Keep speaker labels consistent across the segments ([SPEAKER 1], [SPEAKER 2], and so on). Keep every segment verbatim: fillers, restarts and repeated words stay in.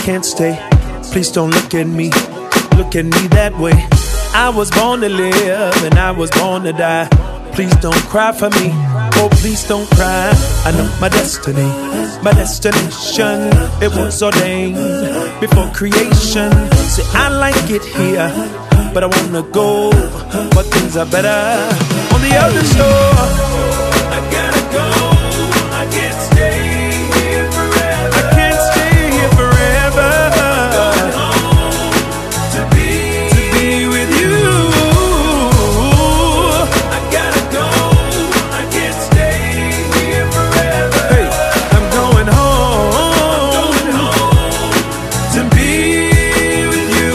[SPEAKER 1] can't stay. Please don't look at me, look at me that way. I was born to live and I was born to die. Please don't cry for me, oh please don't cry. I know my destiny, my destination, it was ordained before creation. Say I like it here, but I wanna go, but things are better on the other shore. I gotta go, I can't stay here forever. I can't stay here forever. I'm going home to be, to be with you. I gotta go, I can't stay here forever. Hey, I'm going home, I'm going home to be with you.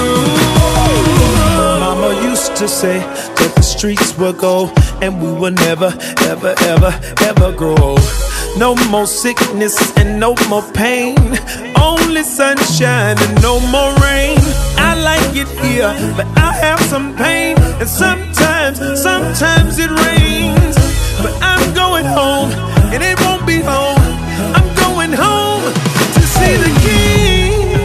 [SPEAKER 1] Mama used to say that the streets will go and we will never, ever, ever, ever grow. No more sickness and no more pain, only sunshine and no more rain. I like it here, but I have some pain, and sometimes, sometimes it rains. But I'm going home, and it won't be home. I'm going home to see the King.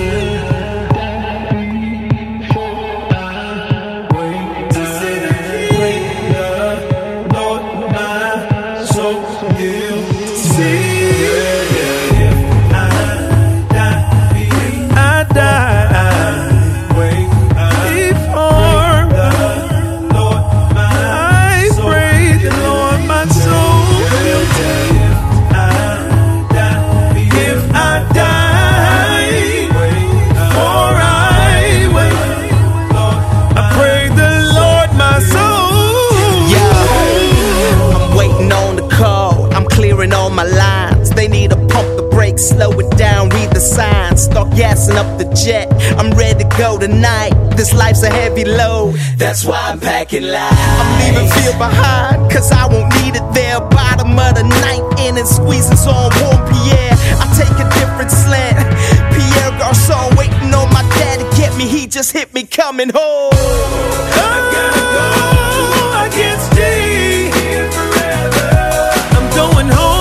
[SPEAKER 2] Slow it down, read the signs, start gassing up the jet. I'm ready to go tonight, this life's a heavy load. That's why I'm packing light. I'm leaving fear behind, cause I won't need it there. Bottom of the ninth inning, squeezing so on warm Pierre. I take a different slant. Pierre Garçon waiting on my dad to get me, he just hit me coming home.
[SPEAKER 1] I gotta go, I can't stay here forever. I'm going home.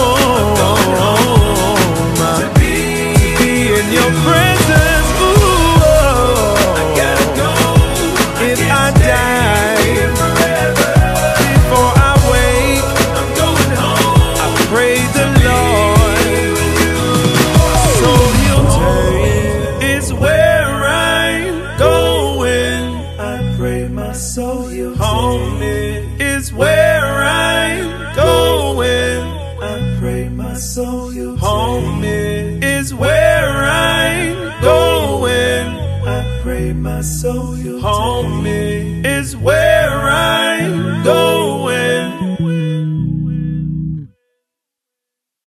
[SPEAKER 1] Your presence, ooh, I gotta go. If I die forever, before I wake, I'm going home. I pray the Lord, so He'll take is where I'm going. I pray my soul He'll home is where I'm going. I pray my soul He'll home is where I'm going. I pray my soul you'll home is where I'm going.